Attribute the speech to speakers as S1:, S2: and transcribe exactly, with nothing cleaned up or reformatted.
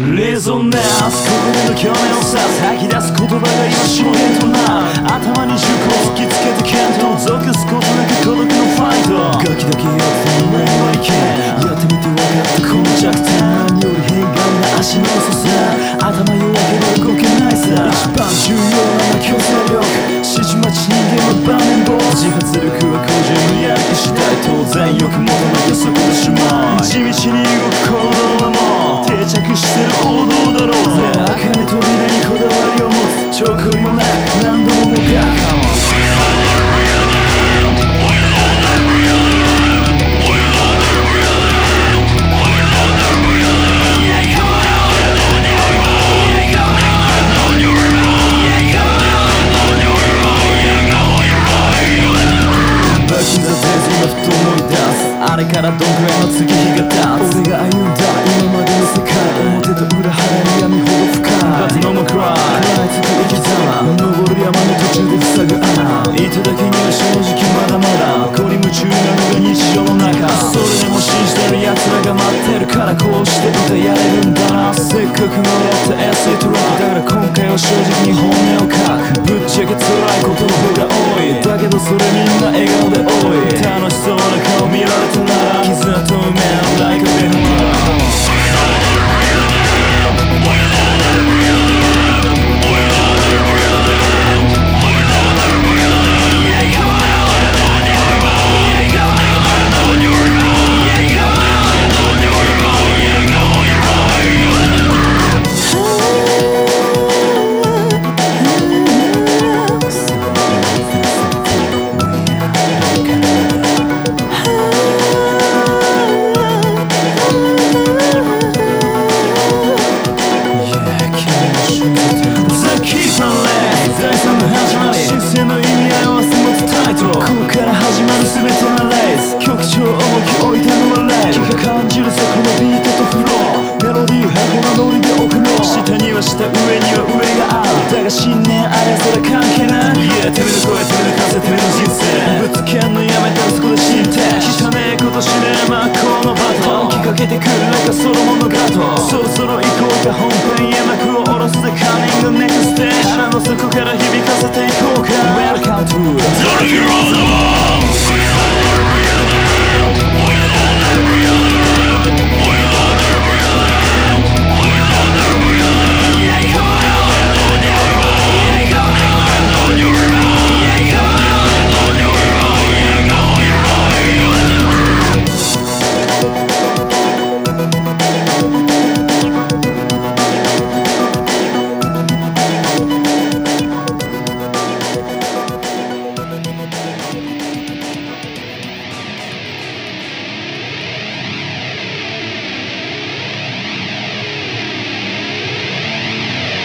S1: レゾナンス心の共鳴をさ吐き出す言葉が今証言となる頭に銃口突きつけて剣と属すことなく孤独のファイトガキだけやってもらえはいけやってみて分かったこの弱点何より変顔が足の遅さ頭弱ければ動けないさ一番重要な強制力指示待ち人間の場面ボ自発力は個人のやる気次第当然よくもとなきゃそこでしまい地道に動く行動はもう定着してる王道だろうぜ茜扉にこだわりを持つ兆候もなく何度ももがくあれからどんくらいの月日が経つ俺が歩んだ今までの世界表と裏腹に闇ほど深い But no more cry 食らいつく生き様登る山の途中で塞ぐ穴いただけには正直まだまだ凝り夢中なのが日常の中それでも信じてる奴らが待ってるからこうして歌やれるんだなせっかくもらった エスイー トラックだから今回は正直に本音を書くぶっちゃけ辛いことの方が多いだけどそれみんな笑顔で多い楽しそうな顔見られて絆と埋める like a big one下上には上があるだが信念あれそれ関係ない Yeah てめえの声てめえの風てめえの人生ぶつけんのやめたらそこで進展汚ねえことしねえまあこのバトン短けてくる中ソロモンのガトそろそろ行こうか本編へ幕を下ろすぜカミングネクステージ腹の底から響かせていこうか Welcome to The Heroes of